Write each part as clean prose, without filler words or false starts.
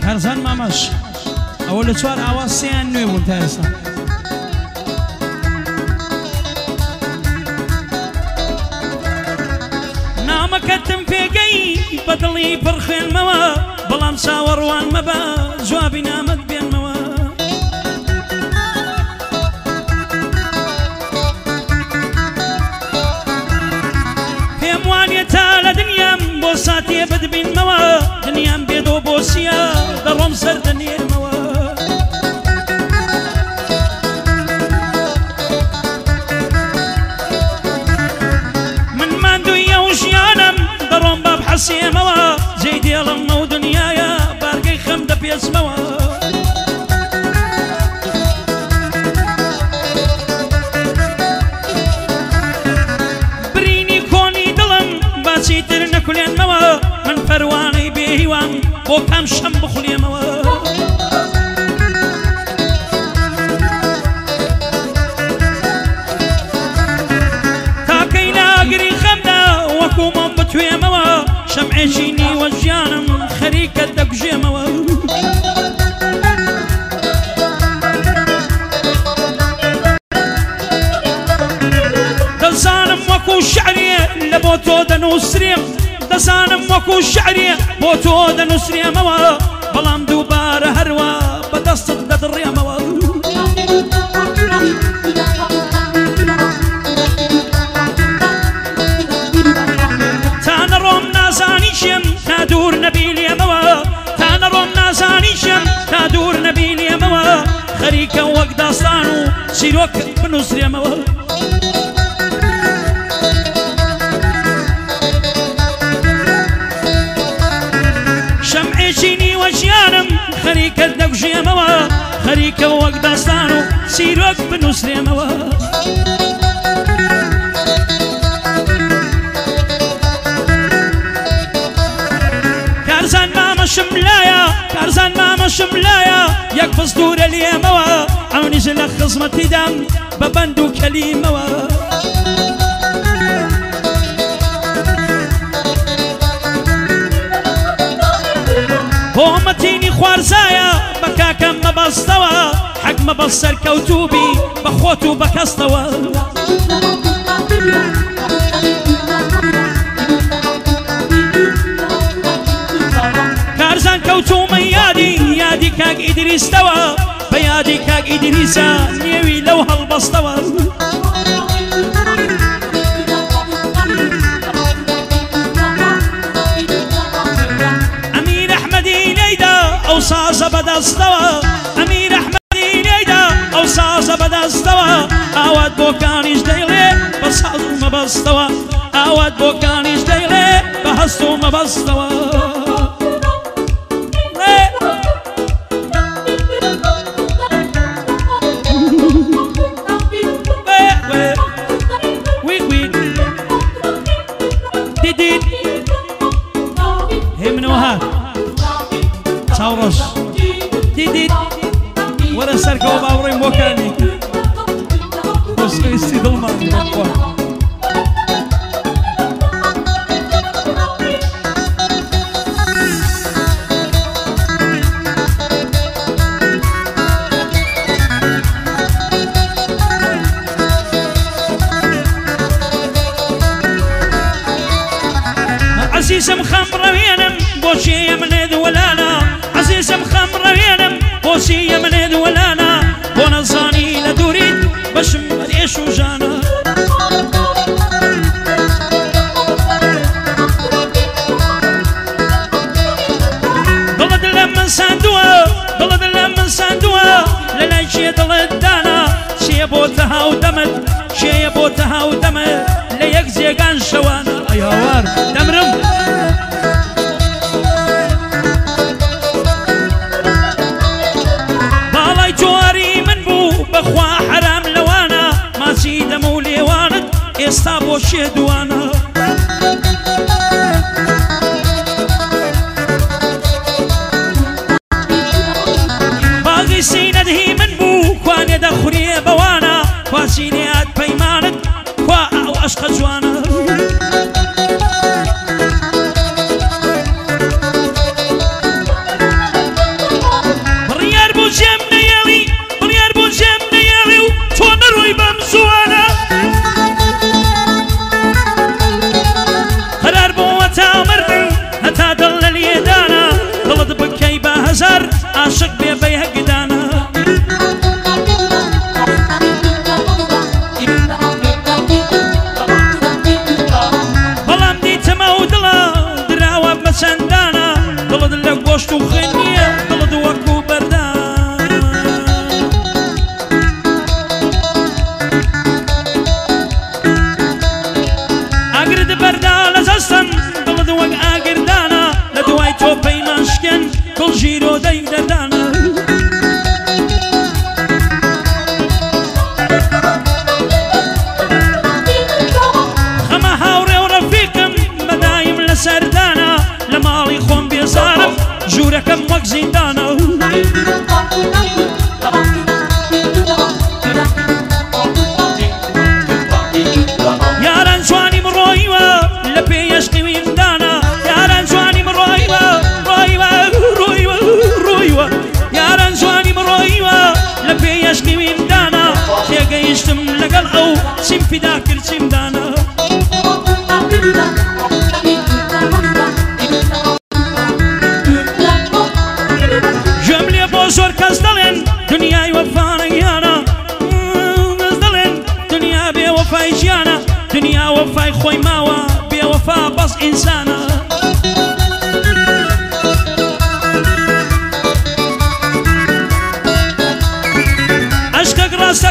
هەرزان مامەش ئەوە لە چوار ئاوا سێیان نوێ بوون تا ئێستا نامەکەتم پێگەی بەدڵی پڕخێنمەوە بەڵام چاوەڕوان مەبە جوابی نامەت بێنمەوە پێم وانێ تا لە دنیام بۆ ساتێ بدبینمەوە دنیام بێدۆ بۆسیە دەڕۆم سەر دەنێرمەوە من ماندوویە و ژیانم دەڕۆم با بحەسێمەوە جێی دێڵم ئەو دنیایە بارگەی خەم دەپێچمەوە برینی کۆنی دڵم باچی تر نەکولێنمەوە من پەروانەی بێهیوان بۆ کام شەم بخولێمەوە تاکەی لاگری خەمدا وەکومەم بتوێمەوە شەمعێکی نیوە ژیانم خەریکە دەکوژێمەوە دەزانم وەکو شعرێ لە بۆ تۆ دەنووسرێم دەزانم وەکو شعرێ بۆ تۆ دەنووسرێمەوە بەڵام دووبارە هەروە بەدەستت دەدڕێمەوە تا نەڕۆم نازانیشم تا دوور نەبینێمەوە تا نەڕۆم نازانیشم تا دوور نەبینێمەوە خەریکە وەک داستان و چیرۆک بنووسرێمەوە شەمعێکی نیوە ژیانم خەریکە دەکوژێمەوە خەریکە وەک داستان و چیرۆک بنووسرێمەوە کارزان مامەشم لایە کارزان مامەشم لایە یەک بەستورە لێمەوە ئەونیش لە خزمەتیدام بە بەند و کەلیمەوە هۆمەتینی خوارزایە بە کاکەم مەبەستەوە حەق مەبەست سەرکەوتوبی بە خۆت و بە کەستەوە کارزان کەوتومە یادی کاک ئیدریستەوە بە یادی کاک ئیدریسە نێوی لەو هەڵبەستەوە ئەو سازە بەدەستەوە ئەمیر ئەحمەدی لێیدا ئەو سازە بەدەستەوە ئاوات بۆ کانیش دەیڵێ بە ساز و مەبەستەوە ئاوات بۆ کانیش دەیڵێ بە هەست و مەبەستەوە چاوڕۆژ دیدیت وەرە سەرکەوە باوڕێم بۆکانی خۆشەویستی دڵمان بۆخوا عزیزم خەمڕەوێنم بۆچیە منێ دووەلانە عزیزم خەمڕەوێنم بۆچیە منێ دووەلانە بۆ نەزانی لە دووریت بەشم بەرێش و ژانە دڵت لە من ساندووە دڵت لە من ساندووە لە لای چێ دڵت دانا چێ بۆتە هاودەمت چێیە بۆتە هاودەمت لە یەک جێگان شەوانە ئەی هاوار دەمرم بەخوا حرام لەوانە ماچی دەمە و لێوانت ئێستا بۆ شێدوانە باغی سینەدهی من بوو کوانێ دەخورێ بەوانە خواسینێات پەیمانت کوا ئەو عەشقە جوانە دڵگیر و دەی دەردانە خەمە هاوڕێ و ڕەفیقم بەدایم لە سەردانە لە ماڵی خۆم بێزارم ژوورەکەم وەک زیندانە یاران جوانی مڕۆیوە لە پێی عەشقی ویندانە یاران جوانی مڕۆیوە ڕۆیوە یاران جوانی مڕۆیوە لە پێی عەشقی ویندانە تێگەیشتم لەگەڵ ئەو چیمپیدا کرد چیمدانە گوێم لێ بۆ زۆر کەس دەڵێن دنیای وەفانەیانە کەس دەڵێن دنیا بێوەفای ژیانە دنیا وەفای خۆی ماوە بێوەفا بەس ئینسانە عەشقێک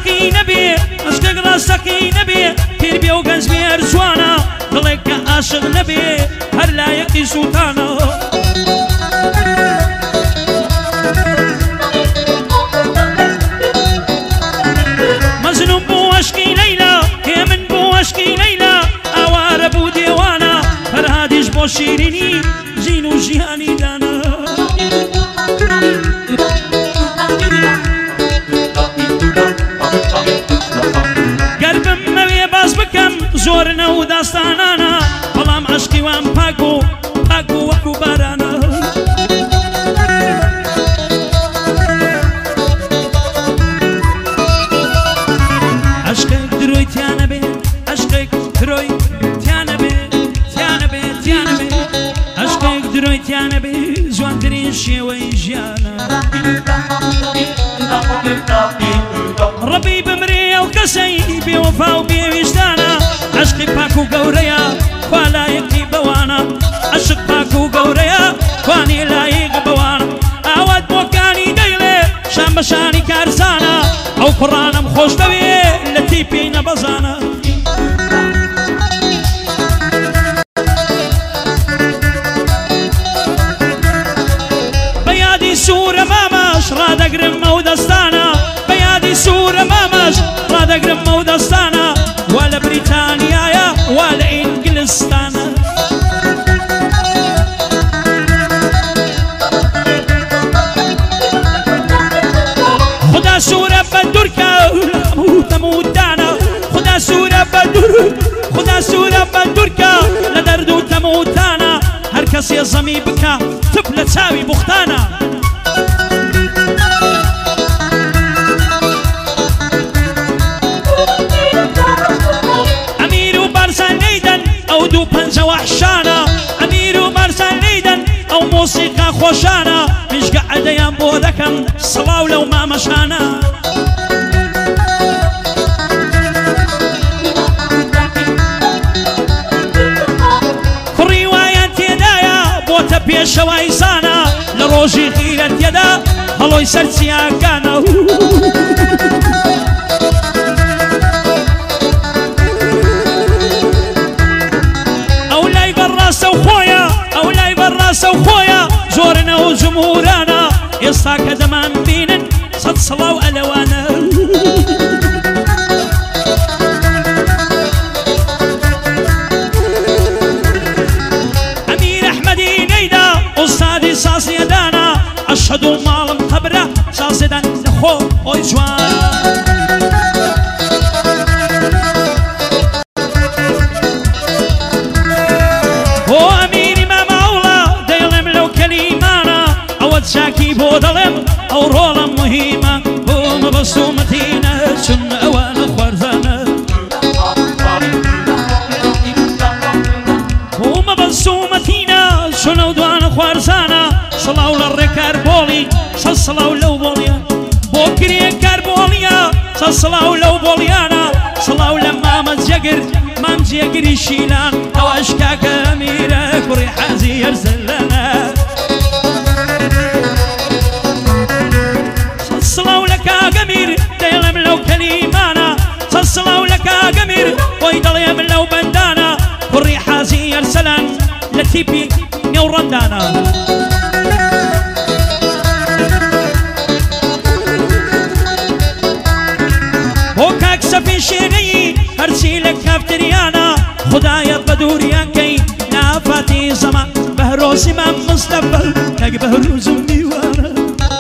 ڕاستەقی نەبێ پیر بێ و گەنج بێ هەر جوانە دڵێک کە عاشق نەبێ هەر لایەقی سوتانە مەزنوم بوو عەشقی لەیلا هێمن بوو عەشقی لەیلا ئاوارە بوو دێوانە فەرهادیش بۆ شیرینی ژین و ژیانی دانا گەربم مەوێ باس بکەم زۆرنە و داستانانە بەڵام عەشقی وام پاک و وەکو بارانە عەشقێک درۆی تیانە بێ عەشقێک درۆی تیانە بێ عەشقێک درۆی تیانە بێ جوانترین شێوەی ژیانە ڕەبی بمرێ ئەو کەسەی بێوەفا و بێویژدانە عەشقی پاک و گەورەیە خوا لایەقی بەوانە عەشق پاک و گەورەیە خوانی لایق بەوانە ئاوات بۆکانی دەیڵێ شان بەشانی کارزانە ئەو کوڕانم خۆش دەوێ لە تیپی نەبەزانە بەیادی سوورە مامەش ڕادەگرم ئەو دەستانە بەیادی سوورە مامەش ڕادەگرم ئەو دەستانە وا لە بریتانیایە وا لە ئینگلستانە خدا سوورە بە دوورکە تەموتانە خدا سوورە بە دوورکە لە دەرد و تەموتانە هەر کەسێ زەمی بکە تپ لە چاوی بوختانە ئەمیر و بارزان لەیدەن ئەو دوو پەنجە وەحشانە ئەمیر و بارزان لەیدەن ئەو مۆسیقا خۆشانە مژگە عەدەیان بۆ دەکەم سڵاو لەو مامەشانە کوڕی وایان تێدایە بۆتە پێشەوای زانە لە ڕۆژی غیرەت تێدا هەڵۆی سەر چیاکانە ئەو لای بەڕاستە و خۆیە زۆرنە و جمهورانە ئێستا کە دەمان بینن سەد سڵاو ئەلەوانە ئەمیر ئەحمەدی نەیدا ئوستادی سازیەدانە ئەشهەد و ماڵم قەبرە سازێدان لەخۆ ئۆی جوان شاکی بۆ دەڵێم ئەو ڕۆڵم مهمە بۆ مەبەستومەتینە چون ئەوانە خوارزانە بۆ مەبەستومەتینە چون ئەو دوانە خوارزانە سڵاو لە ڕێکار بۆڵی سەد سڵاو لەو بۆڵیە بۆ کرێ کار بۆڵیە سەد سڵاو لەو بۆڵیانە سڵاو لە مامە جەگر مام جێگری شیلان ئەوەش کاکە ئەمیرە کوڕی حەزی هەرزەلەنە سڵاو لە کاگەمیر دەیڵێم لەو کەلیمانە سەد سڵاو لە کاگەمیر بۆی دەڵێم لەو بەندانە کوڕی حەزی هەرسەلەن لە تیپی نێوڕەندانە هرچی لە کافتریانە خدایە بە دووریانکەی نافاتی زەمان بەهرۆزیمان مستەقبل نەک بەهروزم دیوانە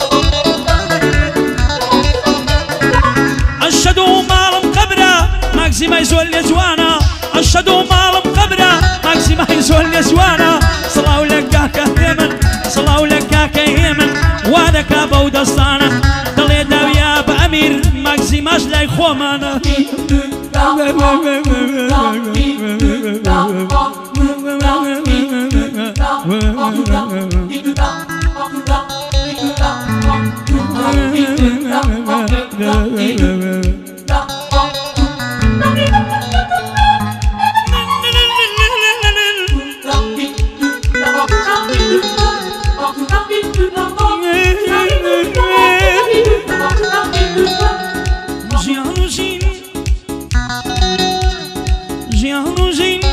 ئەشەد و ماڵم قەبرە ماگزیمای زۆر لێ جوانە ئەشەد و ماڵم قەبرە ماگزیمای زۆر لێ جوانە سڵاو لە کاکە هێمن سڵاو لە کاکە هێمن وا دەکا بەو دەستانە دڵێ داویا بە ئەمیر ماگزیماش لای خۆمانە ژیان و ژین